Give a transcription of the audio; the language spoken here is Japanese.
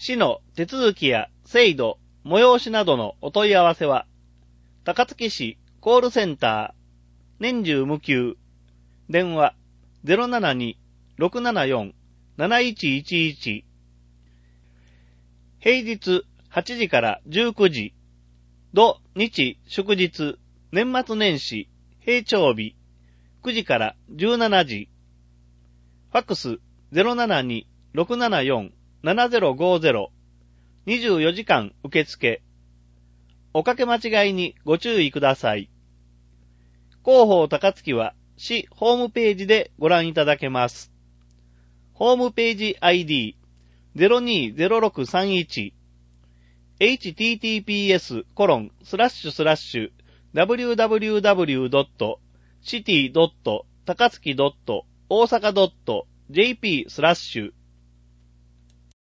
市の手続きや制度、催しなどのお問い合わせは、高槻市コールセンター、年中無休、電話072-674-7111、平日8時から19時、土日祝日、年末年始、平長日、9時から17時、ファックス072-674-7050、24時間受付。おかけ間違いにご注意ください。広報高槻は市ホームページでご覧いただけます。ホームページ ID020631 https://www.city.takatsuki.osaka.jp/